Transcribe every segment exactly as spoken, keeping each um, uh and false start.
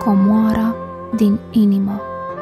comoara din inimă.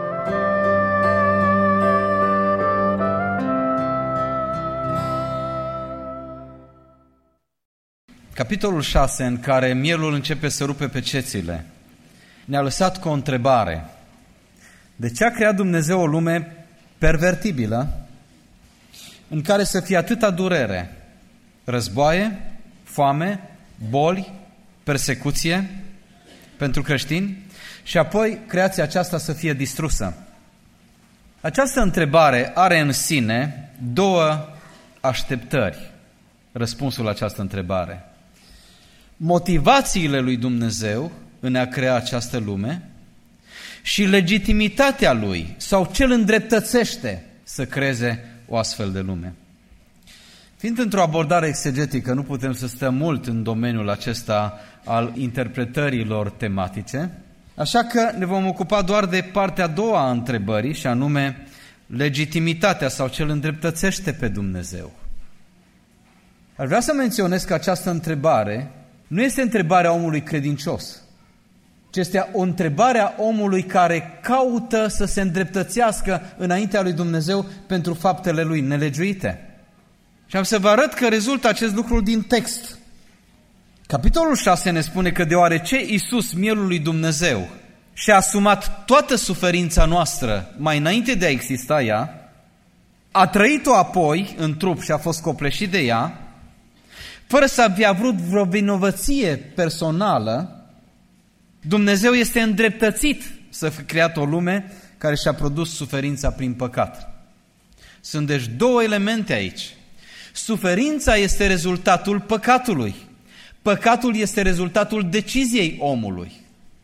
Capitolul șase, în care mielul începe să rupe pe cețile, ne-a lăsat cu o întrebare. De ce a creat Dumnezeu o lume pervertibilă în care să fie atâta durere, războaie, foame, boli, persecuție pentru creștini și apoi creația aceasta să fie distrusă? Această întrebare are în sine două așteptări, răspunsul la această întrebare. Motivațiile lui Dumnezeu în a crea această lume și legitimitatea lui sau ce îl îndreptățește să creeze o astfel de lume. Fiind într-o abordare exegetică, nu putem să stăm mult în domeniul acesta al interpretărilor tematice, așa că ne vom ocupa doar de partea a doua a întrebării, și anume legitimitatea sau ce îl îndreptățește pe Dumnezeu. Aș vrea să menționez că această întrebare nu este întrebarea omului credincios, ci este o întrebare a omului care caută să se îndreptățească înaintea lui Dumnezeu pentru faptele lui nelegiuite. Și am să vă arăt că rezultă acest lucru din text. Capitolul șase ne spune că deoarece Iisus, mielul lui Dumnezeu, și-a asumat toată suferința noastră mai înainte de a exista ea, a trăit-o apoi în trup și a fost copleșit de ea, fără să fie vrut vreo vinovăție personală, Dumnezeu este îndreptățit să fi creat o lume care și-a produs suferința prin păcat. Sunt deci două elemente aici. Suferința este rezultatul păcatului. Păcatul este rezultatul deciziei omului.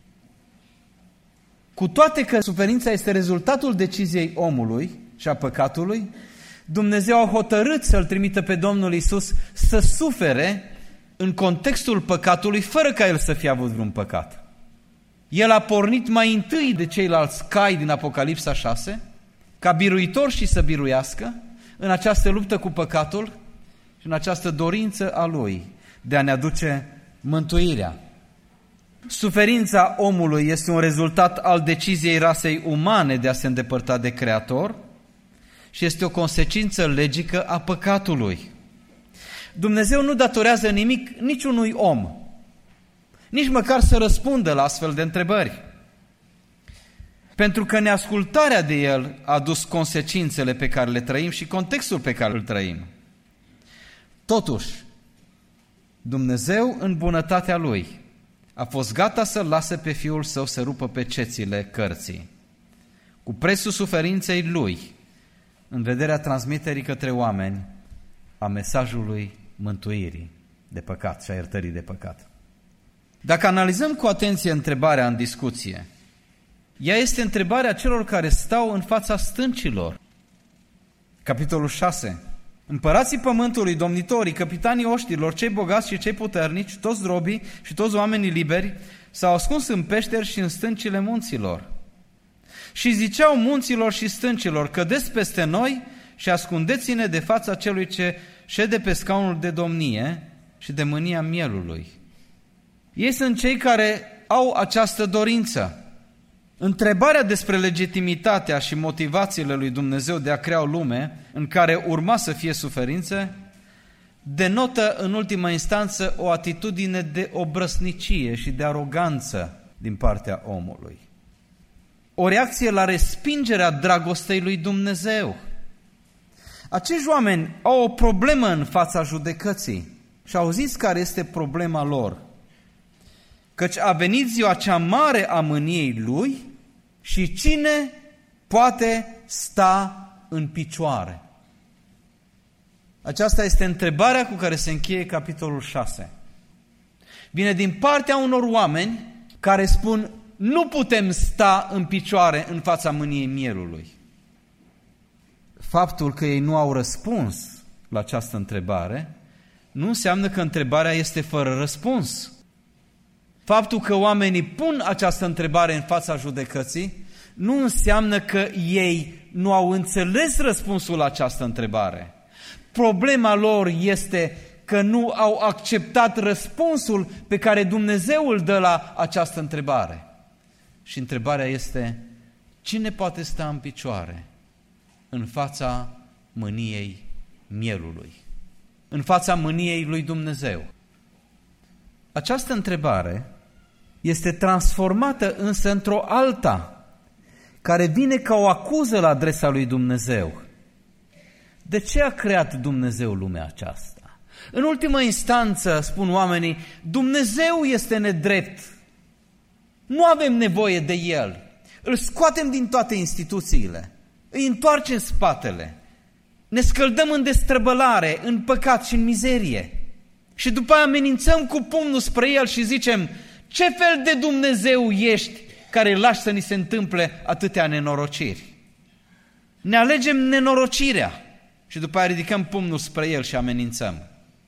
Cu toate că suferința este rezultatul deciziei omului și a păcatului, Dumnezeu a hotărât să-L trimită pe Domnul Iisus să sufere în contextul păcatului, fără ca El să fie avut vreun păcat. El a pornit mai întâi de ceilalți cai din Apocalipsa șase, ca biruitor și să biruiască în această luptă cu păcatul și în această dorință a Lui de a ne aduce mântuirea. Suferința omului este un rezultat al deciziei rasei umane de a se îndepărta de Creator și este o consecință logică a păcatului. Dumnezeu nu datorează nimic niciunui om, nici măcar să răspundă la astfel de întrebări. Pentru că neascultarea de El a adus consecințele pe care le trăim și contextul pe care îl trăim. Totuși, Dumnezeu, în bunătatea Lui, a fost gata să-L lase pe Fiul Său să rupă pe cețile cărții, cu prețul suferinței Lui, în vederea transmiterii către oameni a mesajului mântuirii de păcat și a iertării de păcat. Dacă analizăm cu atenție întrebarea în discuție, ea este întrebarea celor care stau în fața stâncilor. Capitolul șase. Împărații pământului, domnitorii, capitanii oștilor, cei bogați și cei puternici, toți robii și toți oamenii liberi s-au ascuns în peșteri și în stâncile munților. Și ziceau munților și stâncilor: cădeți peste noi și ascundeți-ne de fața celui ce șede pe scaunul de domnie și de mânia mielului. Ei sunt cei care au această dorință. Întrebarea despre legitimitatea și motivațiile lui Dumnezeu de a crea o lume în care urma să fie suferințe denotă în ultima instanță o atitudine de obrăsnicie și de aroganță din partea omului. O reacție la respingerea dragostei lui Dumnezeu. Acești oameni au o problemă în fața judecății și auziți care este problema lor. Căci a venit ziua cea mare a mâniei Lui și cine poate sta în picioare? Aceasta este întrebarea cu care se încheie capitolul șase. Vine din partea unor oameni care spun: nu putem sta în picioare în fața mâniei mielului. Faptul că ei nu au răspuns la această întrebare nu înseamnă că întrebarea este fără răspuns. Faptul că oamenii pun această întrebare în fața judecății nu înseamnă că ei nu au înțeles răspunsul la această întrebare. Problema lor este că nu au acceptat răspunsul pe care Dumnezeu îl dă la această întrebare. Și întrebarea este, cine poate sta în picioare în fața mâniei mielului, în fața mâniei lui Dumnezeu? Această întrebare este transformată însă într-o alta, care vine ca o acuză la adresa lui Dumnezeu. De ce a creat Dumnezeu lumea aceasta? În ultimă instanță, spun oamenii, Dumnezeu este nedrept. Nu avem nevoie de El. Îl scoatem din toate instituțiile, îi întoarcem spatele, ne scăldăm în destrăbălare, în păcat și în mizerie. Și după aia amenințăm cu pumnul spre El și zicem, ce fel de Dumnezeu ești care lași să ni se întâmple atâtea nenorociri? Ne alegem nenorocirea și după aia ridicăm pumnul spre El și amenințăm.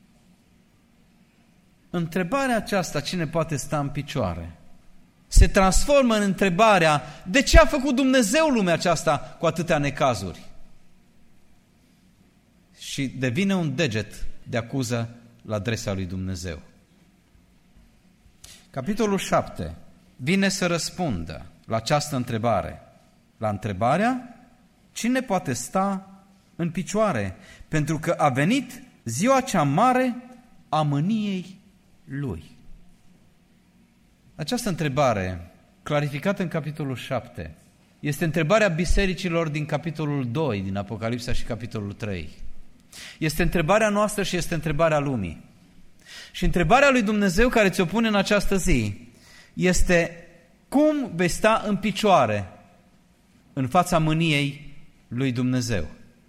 Întrebarea aceasta, cine poate sta în picioare, se transformă în întrebarea, de ce a făcut Dumnezeu lumea aceasta cu atâtea necazuri? Și devine un deget de acuză la adresa lui Dumnezeu. Capitolul șapte vine să răspundă la această întrebare, la întrebarea, cine poate sta în picioare, pentru că a venit ziua cea mare a mâniei Lui. Această întrebare, clarificată în capitolul șapte, este întrebarea bisericilor din capitolul doi, din Apocalipsa și capitolul trei. Este întrebarea noastră și este întrebarea lumii. Și întrebarea lui Dumnezeu care ți-o pune în această zi este, cum vei sta în picioare în fața mâniei lui Dumnezeu?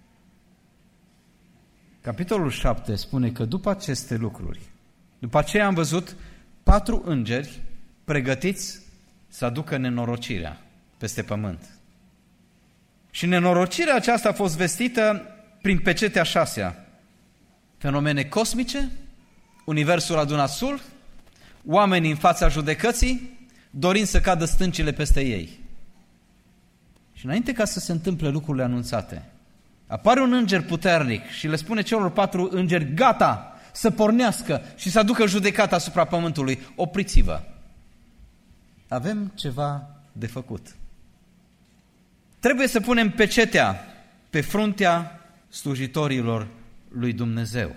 Capitolul șapte spune că după aceste lucruri, după aceea am văzut patru îngeri pregătiți să aducă nenorocirea peste pământ. Și nenorocirea aceasta a fost vestită prin pecetea șasea. Fenomene cosmice, universul adunat sul, oamenii în fața judecății, dorind să cadă stâncile peste ei. Și înainte ca să se întâmple lucrurile anunțate, apare un înger puternic și le spune celor patru îngeri, gata, să pornească și să aducă judecata asupra pământului. Opriți-vă! Avem ceva de făcut. Trebuie să punem pecetea pe fruntea slujitorilor lui Dumnezeu.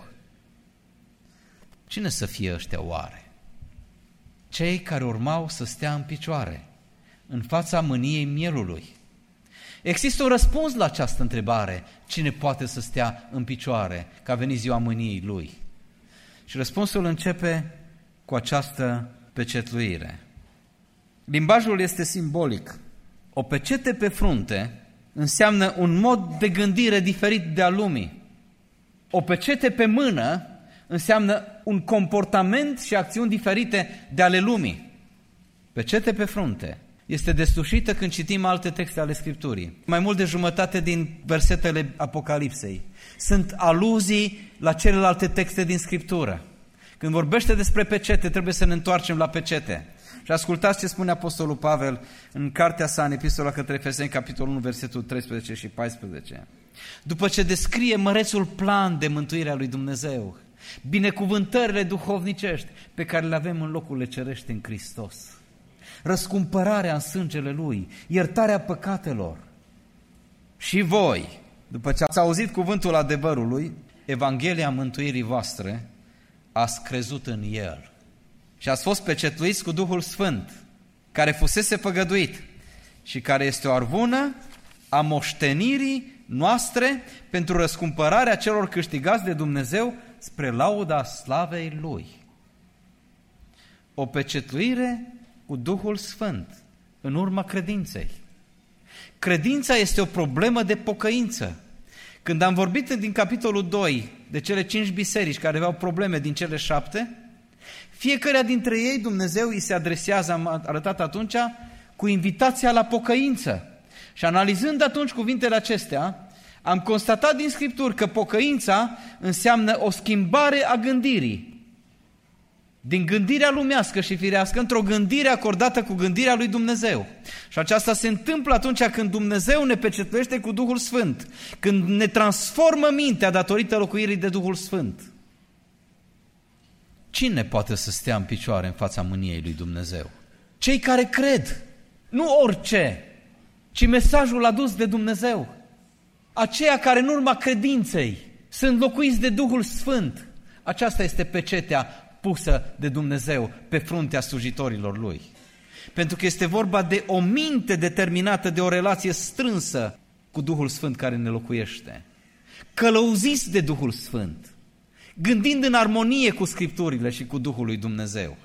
Cine să fie ăștia oare? Cei care urmau să stea în picioare, în fața mâniei mielului. Există un răspuns la această întrebare, cine poate să stea în picioare, că a venit ziua mâniei lui? Și răspunsul începe cu această pecetluire. Limbajul este simbolic. O pecete pe frunte înseamnă un mod de gândire diferit de a lumii. O pecete pe mână înseamnă un comportament și acțiuni diferite de ale lumii. Pecete pe frunte este deslușită când citim alte texte ale Scripturii. Mai mult de jumătate din versetele Apocalipsei sunt aluzii la celelalte texte din Scriptură. Când vorbește despre pecete, trebuie să ne întoarcem la pecete. Și ascultați ce spune Apostolul Pavel în cartea sa, în epistola către Efeseni, capitolul unu, versetul treisprezece și paisprezece. După ce descrie mărețul plan de mântuire a lui Dumnezeu, binecuvântările duhovnicești pe care le avem în locurile cerești în Hristos, răscumpărarea în sângele Lui, iertarea păcatelor. Și voi, după ce ați auzit cuvântul adevărului, Evanghelia mântuirii voastre, ați crezut în El și ați fost pecetluiți cu Duhul Sfânt, care fusese făgăduit și care este o arvună a moștenirii noastre pentru răscumpărarea celor câștigați de Dumnezeu spre lauda slavei Lui. O pecetluire cu Duhul Sfânt în urma credinței. Credința este o problemă de pocăință. Când am vorbit din capitolul doi de cele cinci biserici care aveau probleme din cele șapte, fiecare dintre ei Dumnezeu îi se adresează, am arătat atunci, cu invitația la pocăință. Și analizând atunci cuvintele acestea, am constatat din Scripturi că pocăința înseamnă o schimbare a gândirii. Din gândirea lumească și firească într-o gândire acordată cu gândirea lui Dumnezeu. Și aceasta se întâmplă atunci când Dumnezeu ne pecetluiește cu Duhul Sfânt, când ne transformă mintea datorită locuirii de Duhul Sfânt. Cine poate să stea în picioare în fața mâniei lui Dumnezeu? Cei care cred Nu orice, ci mesajul adus de Dumnezeu. Aceia care în urma credinței sunt locuiți de Duhul Sfânt. Aceasta este pecetea pusă de Dumnezeu pe fruntea slujitorilor Lui. Pentru că este vorba de o minte determinată, de o relație strânsă cu Duhul Sfânt care ne locuiește. Călăuziți de Duhul Sfânt, gândind în armonie cu Scripturile și cu Duhul lui Dumnezeu.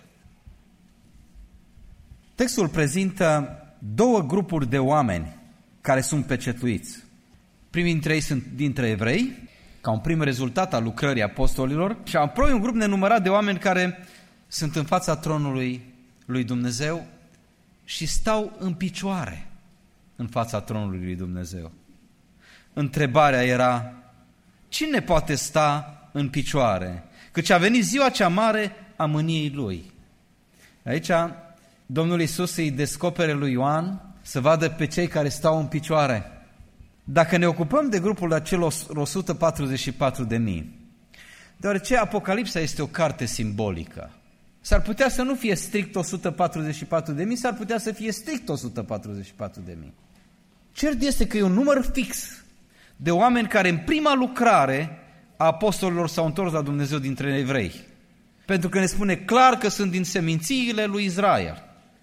Textul prezintă două grupuri de oameni care sunt pecetuiți. Primii dintre ei sunt dintre evrei, ca un prim rezultat al lucrării apostolilor, și apoi un grup nenumărat de oameni care sunt în fața tronului lui Dumnezeu și stau în picioare în fața tronului lui Dumnezeu. Întrebarea era: cine poate sta în picioare? Căci a venit ziua cea mare a mâniei Lui. Aici Domnul Iisus îi descopere lui Ioan să vadă pe cei care stau în picioare. Dacă ne ocupăm de grupul acelor o sută patruzeci și patru de mii, deoarece Apocalipsa este o carte simbolică, s-ar putea să nu fie strict o sută patruzeci și patru de mii, s-ar putea să fie strict o sută patruzeci și patru de mii. Cert este că e un număr fix de oameni care în prima lucrare a apostolilor s-au întors la Dumnezeu dintre evrei. Pentru că ne spune clar că sunt din semințiile lui Israel.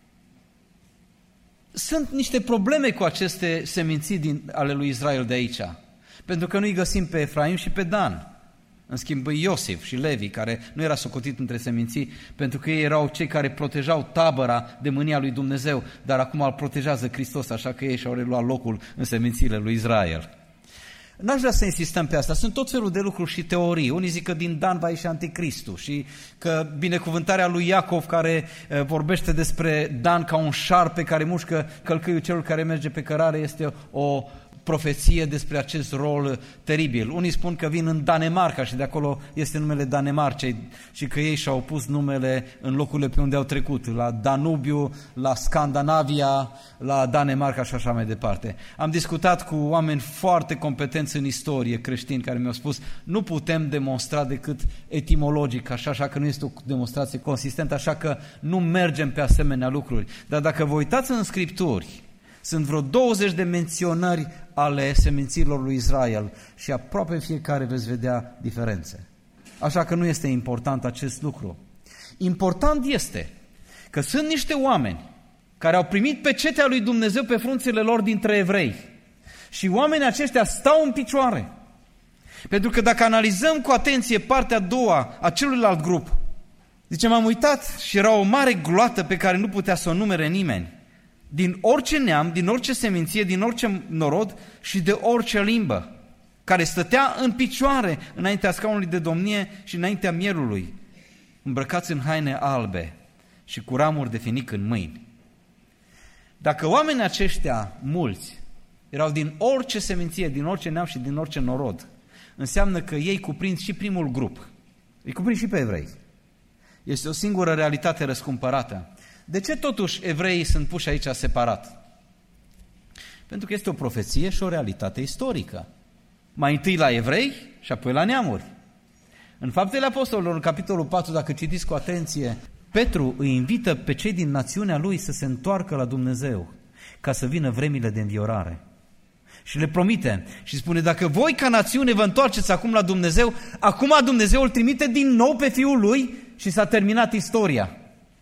Sunt niște probleme cu aceste seminții din, ale lui Israel de aici. Pentru că nu-i găsim pe Efraim și pe Dan. În schimb, Iosif și Levi, care nu era socotit între seminții, pentru că ei erau cei care protejau tabăra de mânia lui Dumnezeu, dar acum îl protejează Hristos, așa că ei și-au reluat locul în semințiile lui Israel. N-aș vrea să insistăm pe asta. Sunt tot felul de lucruri și teorii. Unii zic că din Dan va ieși Anticristul și că binecuvântarea lui Iacov, care vorbește despre Dan ca un șarpe care mușcă călcâiul celor care merge pe cărare, este o profeție despre acest rol teribil. Unii spun că vin în Danemarca și de acolo este numele Danemarcei și că ei și-au pus numele în locurile pe unde au trecut, la Danubiu, la Scandinavia, la Danemarca și așa mai departe. Am discutat cu oameni foarte competenți în istorie creștini care mi-au spus: nu putem demonstra decât etimologic, așa, așa că nu este o demonstrație consistentă, așa că nu mergem pe asemenea lucruri. Dar dacă vă uitați în Scripturi, sunt vreo douăzeci de menționări ale seminților lui Israel și aproape în fiecare veți vedea diferențe. Așa că nu este important acest lucru. Important este că sunt niște oameni care au primit pecetea lui Dumnezeu pe frunțile lor dintre evrei și oamenii aceștia stau în picioare. Pentru că dacă analizăm cu atenție partea a doua a celuilalt grup, zice, m-am uitat și era o mare gloată pe care nu putea să o numere nimeni, din orice neam, din orice seminție, din orice norod și de orice limbă, care stătea în picioare înaintea scaunului de domnie și înaintea mielului, îmbrăcați în haine albe și cu ramuri de finic în mâini. Dacă oamenii aceștia, mulți, erau din orice seminție, din orice neam și din orice norod, înseamnă că ei cuprind și primul grup. Îi cuprind și pe evrei. Este o singură realitate răscumpărată. De ce totuși evreii sunt puși aici separat? Pentru că este o profeție și o realitate istorică. Mai întâi la evrei și apoi la neamuri. În Faptele Apostolilor, în capitolul patru, dacă citiți cu atenție, Petru îi invită pe cei din națiunea lui să se întoarcă la Dumnezeu, ca să vină vremile de înviorare. Și le promite și spune, dacă voi ca națiune vă întoarceți acum la Dumnezeu, acum Dumnezeu îl trimite din nou pe Fiul Lui și s-a terminat istoria.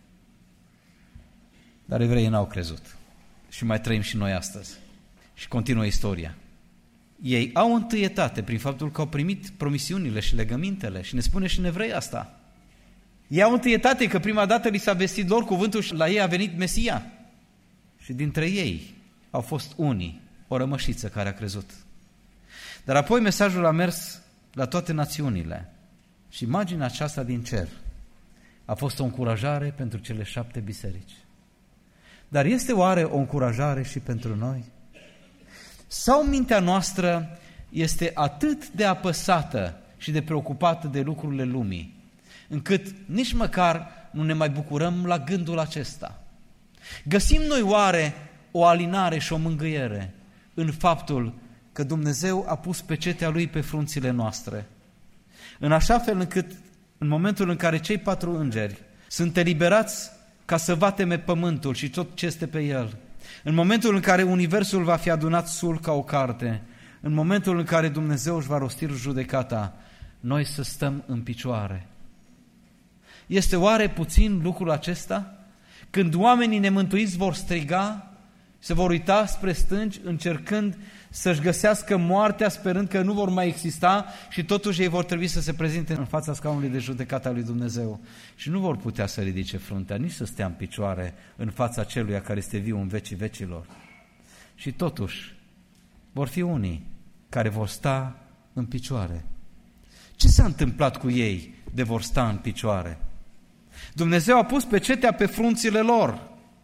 Dar evreii n-au crezut. Și mai trăim și noi astăzi. Și continuă istoria. Ei au întâietate prin faptul că au primit promisiunile și legămintele. Și ne spune și în Evrei asta. Ei au întâietate că prima dată li s-a vestit lor cuvântul și la ei a venit Mesia. Și dintre ei au fost unii, o rămășiță care a crezut. Dar apoi mesajul a mers la toate națiunile. Și imaginea aceasta din cer a fost o încurajare pentru cele șapte biserici. Dar este oare o încurajare și pentru noi? Sau mintea noastră este atât de apăsată și de preocupată de lucrurile lumii, încât nici măcar nu ne mai bucurăm la gândul acesta? Găsim noi oare o alinare și o mângâiere în faptul că Dumnezeu a pus pecetea Lui pe frunțile noastre, în așa fel încât în momentul în care cei patru îngeri sunt eliberați ca să vateme pământul și tot ce este pe el, în momentul în care universul va fi adunat sul ca o carte, în momentul în care Dumnezeu își va rosti judecata, noi să stăm în picioare. Este oare puțin lucrul acesta? Când oamenii nemântuiți vor striga, se vor uita spre stânci, încercând să-și găsească moartea, sperând că nu vor mai exista și totuși ei vor trebui să se prezinte în fața scaunului de judecată al lui Dumnezeu. Și nu vor putea să ridice fruntea, nici să stea în picioare în fața celuia care este viu în vecii vecilor. Și totuși vor fi unii care vor sta în picioare. Ce s-a întâmplat cu ei de vor sta în picioare? Dumnezeu a pus pecetea pe frunțile lor.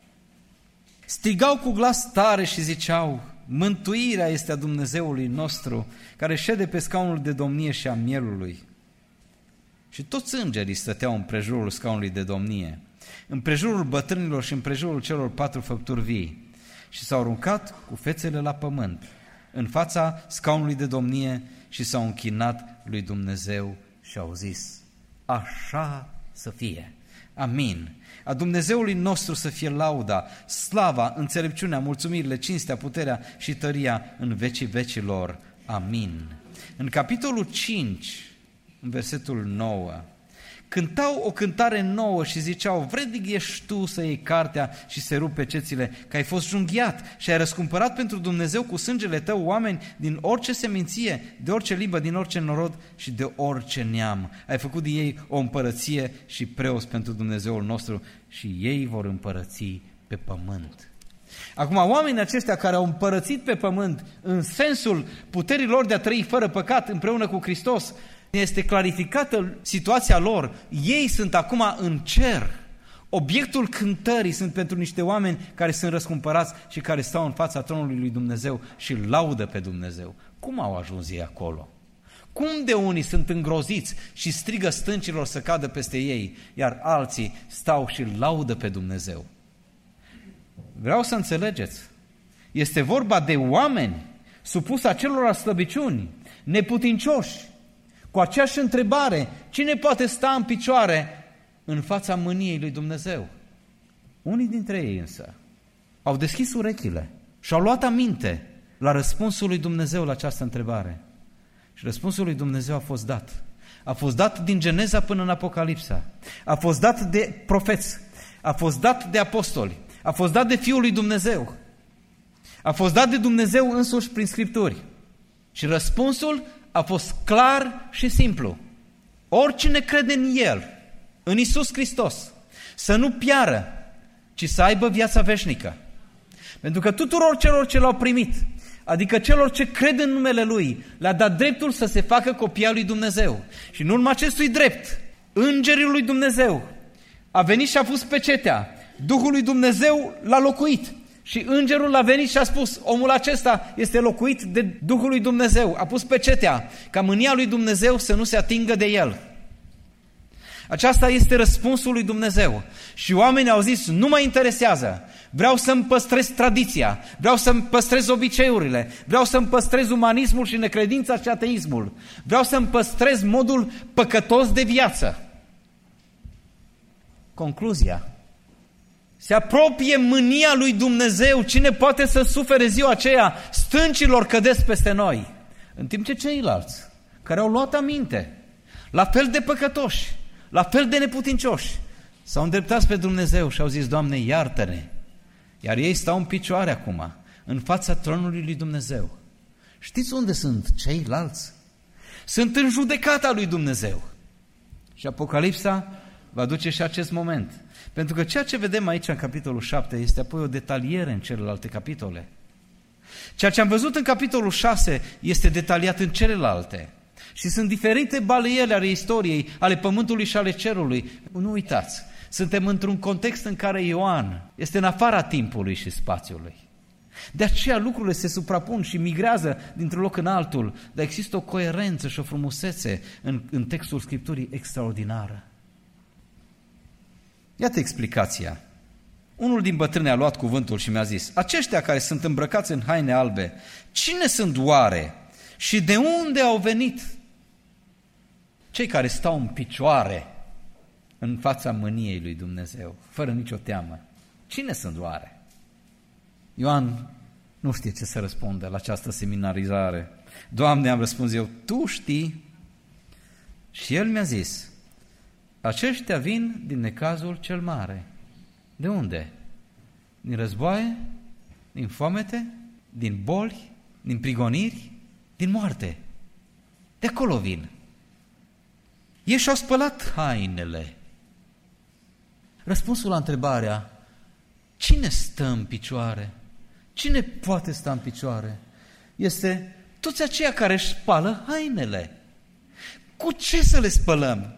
Strigau cu glas tare și ziceau: mântuirea este a Dumnezeului nostru, care șede pe scaunul de domnie și a mielului. Și toți îngerii stăteau în prejurul scaunului de domnie, în prejurul bătrânilor și în prejurul celor patru făpturi vii, și s-au aruncat cu fețele la pământ, în fața scaunului de domnie, și s-au închinat lui Dumnezeu și au zis: așa să fie. Amin. A Dumnezeului nostru să fie lauda, slava, înțelepciunea, mulțumirile, cinstea, puterea și tăria în vecii vecilor. Amin. În capitolul cinci, în versetul nouă, cântau o cântare nouă și ziceau: vrednic ești tu să iei cartea și să rupi pecețile, că ai fost junghiat și ai răscumpărat pentru Dumnezeu cu sângele tău oameni din orice seminție, de orice limbă, din orice norod și de orice neam. Ai făcut din ei o împărăție și preoți pentru Dumnezeul nostru și ei vor împărăți pe pământ. Acum, oamenii aceștia care au împărățit pe pământ în sensul puterii lor de a trăi fără păcat împreună cu Hristos, este clarificată situația lor. Ei sunt acum în cer. Obiectul cântării sunt pentru niște oameni care sunt răscumpărați și care stau în fața tronului lui Dumnezeu și laudă pe Dumnezeu. Cum au ajuns ei acolo? Cum de unii sunt îngroziți și strigă stâncilor să cadă peste ei, iar alții stau și laudă pe Dumnezeu? Vreau să înțelegeți, este vorba de oameni supuși acelor slăbiciuni, neputincioși, cu aceeași întrebare: cine poate sta în picioare în fața mâniei lui Dumnezeu? Unii dintre ei însă au deschis urechile și au luat aminte la răspunsul lui Dumnezeu la această întrebare. Și răspunsul lui Dumnezeu a fost dat. A fost dat din Geneza până în Apocalipsa. A fost dat de profeți. A fost dat de apostoli. A fost dat de Fiul lui Dumnezeu. A fost dat de Dumnezeu însuși prin Scripturi. Și răspunsul a fost clar și simplu. Oricine crede în El, în Iisus Hristos, să nu piară, ci să aibă viața veșnică. Pentru că tuturor celor ce l-au primit, adică celor ce cred în numele Lui, le-a dat dreptul să se facă copii al lui Dumnezeu. Și în urma acestui drept, Îngerul lui Dumnezeu a venit și a pus pecetea. Duhul lui Dumnezeu l-a locuit. Și îngerul a venit și a spus: omul acesta este locuit de Duhul lui Dumnezeu. A pus pecetea ca mânia lui Dumnezeu să nu se atingă de el. Aceasta este răspunsul lui Dumnezeu. Și oamenii au zis: nu mă interesează, vreau să-mi păstrez tradiția, vreau să-mi păstrez obiceiurile, vreau să-mi păstrez umanismul și necredința și ateismul, vreau să-mi păstrez modul păcătos de viață. Concluzia: se apropie mânia lui Dumnezeu. Cine poate să sufere ziua aceea? Stâncilor cădesc peste noi. În timp ce ceilalți, care au luat aminte, la fel de păcătoși, la fel de neputincioși, s-au îndreptat pe Dumnezeu și au zis: Doamne, iartă-ne. Iar ei stau în picioare acum, în fața tronului lui Dumnezeu. Știți unde sunt ceilalți? Sunt în judecata lui Dumnezeu. Și Apocalipsa va duce și acest moment. Pentru că ceea ce vedem aici în capitolul șapte este apoi o detaliere în celelalte capitole. Ceea ce am văzut în capitolul șase este detaliat în celelalte. Și sunt diferite baleiele ale istoriei, ale pământului și ale cerului. Nu uitați, suntem într-un context în care Ioan este în afara timpului și spațiului. De aceea lucrurile se suprapun și migrează dintr-un loc în altul, dar există o coerență și o frumusețe în, în textul Scripturii extraordinară. Iată explicația. Unul din bătrâni a luat cuvântul și mi-a zis: aceștia care sunt îmbrăcați în haine albe, cine sunt oare și de unde au venit? Cei care stau în picioare în fața mâniei lui Dumnezeu, fără nicio teamă. Cine sunt oare? Ioan nu știe ce să răspundă la această seminarizare. Doamne, am răspuns eu, Tu știi. Și el mi-a zis, aceștia vin din necazul cel mare. De unde? Din războaie? Din foamete? Din boli? Din prigoniri? Din moarte. De acolo vin. Ei și-au spălat hainele. Răspunsul la întrebarea, cine stă în picioare? Cine poate sta în picioare? Este toți aceia care își spală hainele. Cu ce să le spălăm?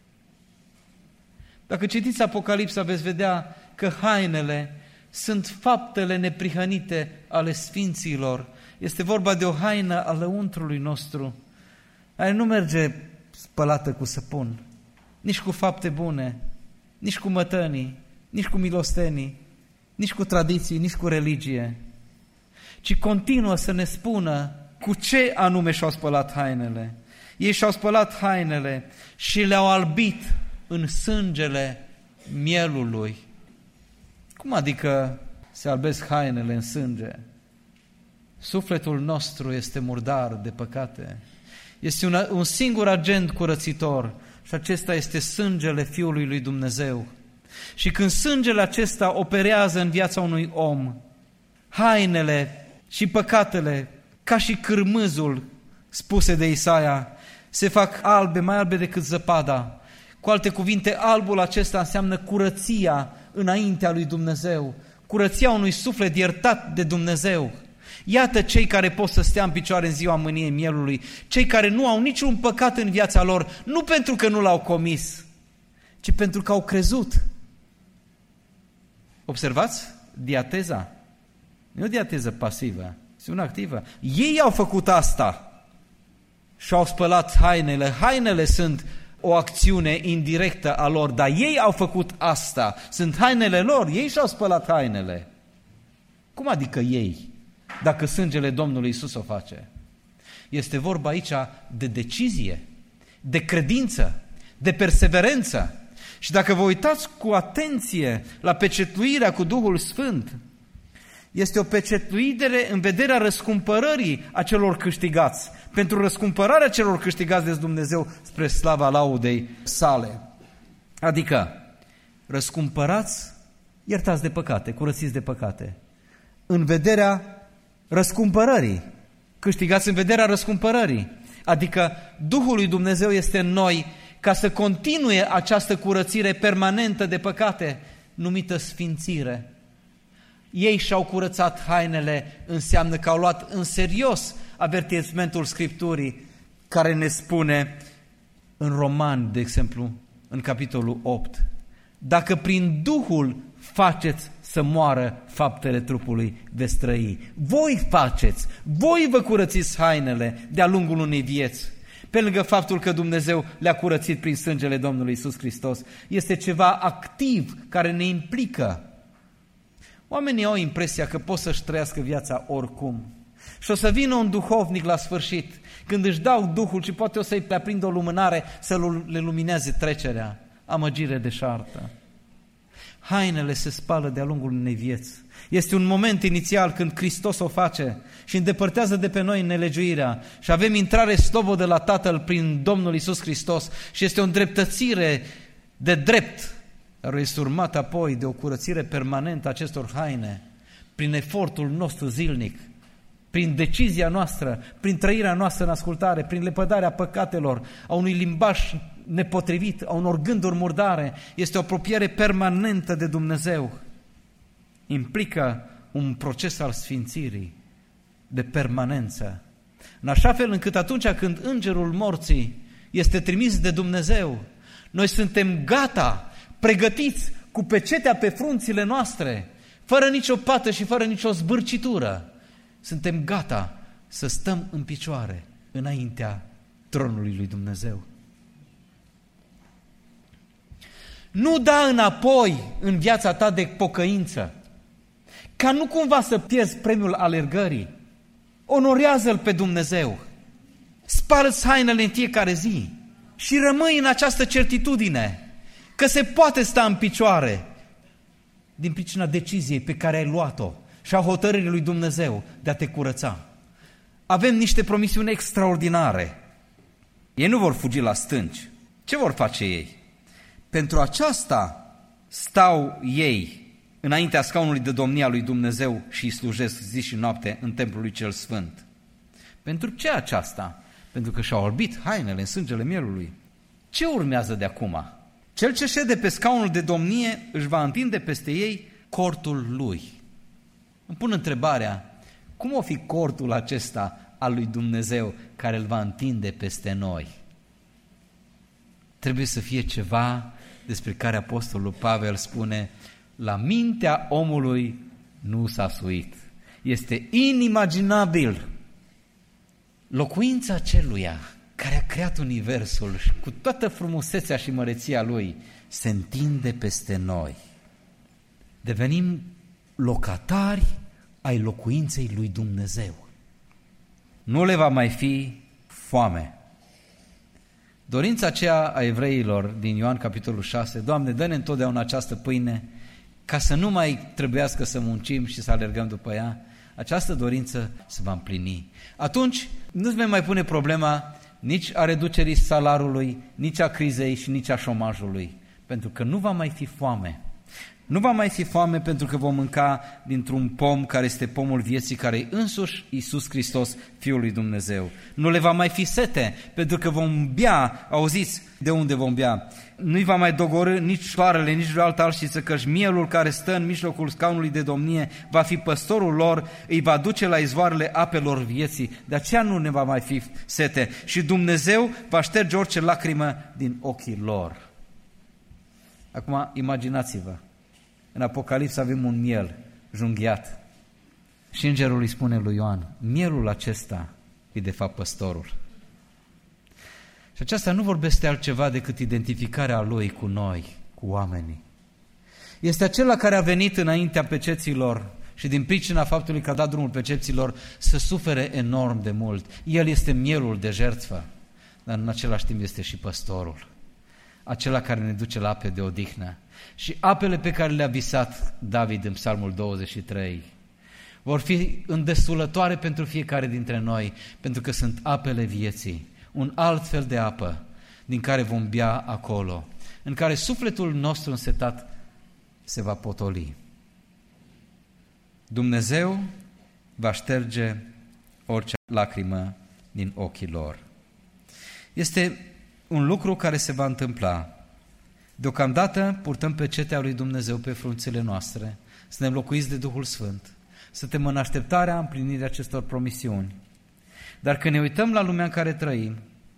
Dacă citiți Apocalipsa, veți vedea că hainele sunt faptele neprihănite ale sfinților. Este vorba de o haină a lăuntrului nostru, care nu merge spălată cu săpun, nici cu fapte bune, nici cu mătănii, nici cu milostenii, nici cu tradiții, nici cu religie, ci continuă să ne spună cu ce anume și-au spălat hainele. Ei și-au spălat hainele și le-au albit în sângele mielului. Cum adică se albesc hainele în sânge? Sufletul nostru este murdar de păcate. Este un, un singur agent curățitor și acesta este sângele Fiului lui Dumnezeu. Și când sângele acesta operează în viața unui om, hainele și păcatele, ca și cârmâzul spuse de Isaia, se fac albe, mai albe decât zăpada. Cu alte cuvinte, albul acesta înseamnă curăția înaintea lui Dumnezeu, curăția unui suflet iertat de Dumnezeu. Iată cei care pot să stea în picioare în ziua mâniei mielului, cei care nu au niciun păcat în viața lor, nu pentru că nu l-au comis, ci pentru că au crezut. Observați? Diateza. Nu e o diateză pasivă, este una activă. Ei au făcut asta și-au spălat hainele. Hainele sunt o acțiune indirectă a lor, dar ei au făcut asta. Sunt hainele lor, ei și-au spălat hainele. Cum adică ei? Dacă sângele Domnului Iisus o face. Este vorba aici de decizie, de credință, de perseverență. Și dacă vă uitați cu atenție la pecetluirea cu Duhul Sfânt, este o pecetluire în vederea răscumpărării a celor câștigați, pentru răscumpărarea celor câștigați de Dumnezeu spre slava laudei sale. Adică, răscumpărați, iertați de păcate, curățiți de păcate, în vederea răscumpărării, câștigați în vederea răscumpărării, adică Duhul lui Dumnezeu este în noi ca să continue această curățire permanentă de păcate, numită sfințire. Ei și-au curățat hainele, înseamnă că au luat în serios avertismentul Scripturii, care ne spune în Romani, de exemplu, în capitolul opt, dacă prin Duhul faceți să moară faptele trupului, veți trăi. Voi faceți, voi vă curățiți hainele de-a lungul unei vieți. Pe lângă faptul că Dumnezeu le-a curățit prin sângele Domnului Iisus Hristos, este ceva activ care ne implică. Oamenii au impresia că pot să-și trăiască viața oricum. Și o să vină un duhovnic la sfârșit, când își dau Duhul și poate o să-i aprindă o lumânare să le lumineze trecerea. Amăgire deșartă. Hainele se spală de-a lungul unei vieți. Este un moment inițial când Hristos o face și îndepărtează de pe noi nelegiuirea și avem intrare slobodă la Tatăl prin Domnul Iisus Hristos și este o îndreptățire de drept, dar este urmat apoi de o curățire permanentă a acestor haine prin efortul nostru zilnic, prin decizia noastră, prin trăirea noastră în ascultare, prin lepădarea păcatelor, a unui limbaj nepotrivit, a unor gânduri murdare. Este o apropiere permanentă de Dumnezeu. Implică un proces al sfințirii, de permanență. În așa fel încât atunci când îngerul morții este trimis de Dumnezeu, noi suntem gata, pregătiți, cu pecetea pe frunțile noastre, fără nicio pată și fără nicio zbârcitură. Suntem gata să stăm în picioare înaintea tronului lui Dumnezeu. Nu da înapoi în viața ta de pocăință, ca nu cumva să pierzi premiul alergării. Onorează-L pe Dumnezeu. Spală-ți hainele în fiecare zi și rămâi în această certitudine că se poate sta în picioare din pricina deciziei pe care ai luat-o și a hotărârii lui Dumnezeu de a te curăța. Avem niște promisiuni extraordinare. Ei nu vor fugi la stânci. Ce vor face ei? Pentru aceasta stau ei înaintea scaunului de domnie a lui Dumnezeu și îi slujesc zi și noapte în templul lui cel sfânt. Pentru ce aceasta? Pentru că și-au albit hainele în sângele mielului. Ce urmează de acum? Cel ce șede pe scaunul de domnie își va întinde peste ei cortul lui. Îmi pun întrebarea, cum o fi cortul acesta al lui Dumnezeu care îl va întinde peste noi? Trebuie să fie ceva despre care apostolul Pavel spune: la mintea omului nu s-a suit. Este inimaginabil. Locuința celuia care a creat universul și cu toată frumusețea și măreția lui se întinde peste noi. Devenim locatari ai locuinței lui Dumnezeu. Nu le va mai fi foame. Dorința aceea a evreilor din Ioan capitolul șase, Doamne, dă-ne întotdeauna această pâine ca să nu mai trebuiască să muncim și să alergăm după ea, această dorință se va împlini. Atunci nu-ți vei mai pune problema nici a reducerii salarului, nici a crizei și nici a șomajului, pentru că nu va mai fi foame. Nu va mai fi foame pentru că vom mânca dintr-un pom care este pomul vieții, care e însuși Iisus Hristos, Fiul lui Dumnezeu. Nu le va mai fi sete pentru că vom bea, auziți de unde vom bea. Nu-i va mai dogorî nici soarele, nici vreo altă alșiță, căci mielul care stă în mijlocul scaunului de domnie va fi păstorul lor, îi va duce la izvoarele apelor vieții. De aceea nu ne va mai fi sete și Dumnezeu va șterge orice lacrimă din ochii lor. Acum imaginați-vă. În Apocalipsa avem un miel junghiat și îngerul îi spune lui Ioan, mielul acesta e de fapt păstorul. Și aceasta nu vorbește altceva decât identificarea lui cu noi, cu oamenii. Este acela care a venit înaintea peceților și din pricina faptului că a dat drumul peceților să sufere enorm de mult. El este mielul de jertfă, dar în același timp este și păstorul, acela care ne duce la ape de odihnă. Și apele pe care le-a visat David în Psalmul douăzeci și trei vor fi îndestulătoare pentru fiecare dintre noi, pentru că sunt apele vieții, un alt fel de apă din care vom bea acolo, în care sufletul nostru însetat se va potoli. Dumnezeu va șterge orice lacrimă din ochii lor. Este un lucru care se va întâmpla. Deocamdată purtăm pecetea lui Dumnezeu pe frunțile noastre, suntem locuiți de Duhul Sfânt, suntem în așteptarea împlinirii acestor promisiuni. Dar când ne uităm la lumea în care trăim,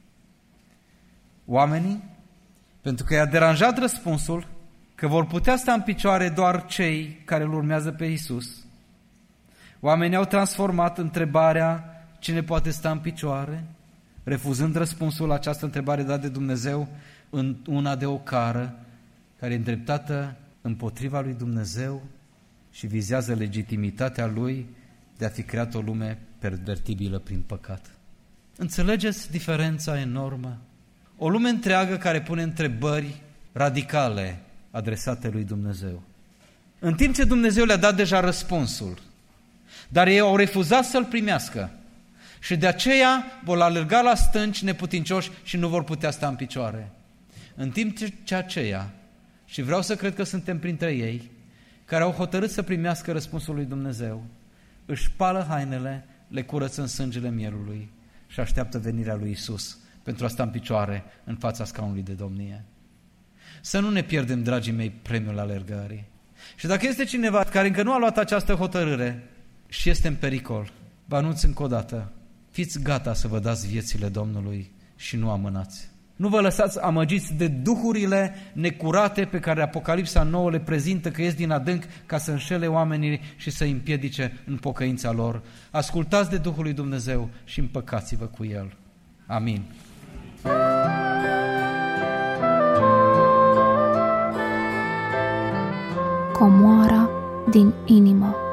oamenii, pentru că i-a deranjat răspunsul că vor putea sta în picioare doar cei care îl urmează pe Iisus, oamenii au transformat întrebarea cine poate sta în picioare, refuzând răspunsul la această întrebare dat de Dumnezeu, în una de ocară care e îndreptată împotriva lui Dumnezeu și vizează legitimitatea lui de a fi creat o lume pervertibilă prin păcat. Înțelegeți diferența enormă? O lume întreagă care pune întrebări radicale adresate lui Dumnezeu. În timp ce Dumnezeu le-a dat deja răspunsul, dar ei au refuzat să-l primească și de aceea vor alerga la stânci neputincioși și nu vor putea sta în picioare. În timp ce aceia, și vreau să cred că suntem printre ei, care au hotărât să primească răspunsul lui Dumnezeu, își spală hainele, le curăță în sângele mielului și așteaptă venirea lui Iisus pentru a sta în picioare în fața scaunului de domnie. Să nu ne pierdem, dragii mei, premiul alergării. Și dacă este cineva care încă nu a luat această hotărâre și este în pericol, vă anunț încă o dată, fiți gata să vă dați viețile Domnului și nu amânați. Nu vă lăsați amăgiți de duhurile necurate pe care Apocalipsa nouă le prezintă că ies din adânc ca să înșele oamenii și să îi împiedice în pocăința lor. Ascultați de Duhul lui Dumnezeu și împăcați-vă cu El. Amin. Comoara din inimă.